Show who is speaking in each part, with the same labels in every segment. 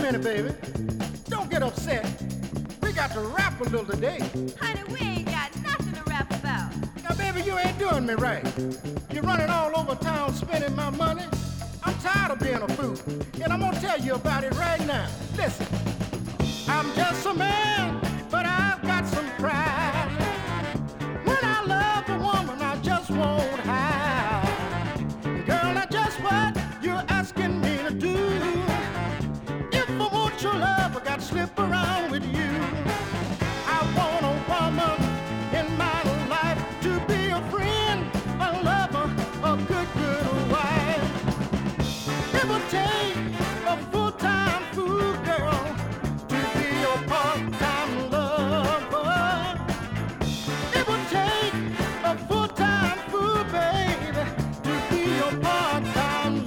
Speaker 1: minute, baby. Don't get upset. We got to rap a little today.
Speaker 2: Honey, we ain't got nothing to rap about.
Speaker 1: Now, baby, you ain't doing me right. You're running all over town spending my money. I'm tired of being a fool, and I'm gonna tell you about it right now. Listen, I'm just a man, but I've got some pride. When I love a woman, I just won't hide. Girl, that's just what you're asking me to do. If I want your love, I got to slip around with you. I want a woman in my life to be a friend, a lover, a good wife. It will take a full-time fool, girl, to be your part-time lover. It will take a full-time fool, baby, to be your part-time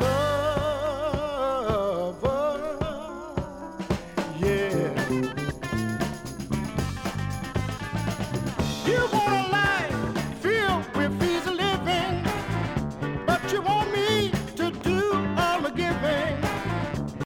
Speaker 1: lover. Yeah. You wanna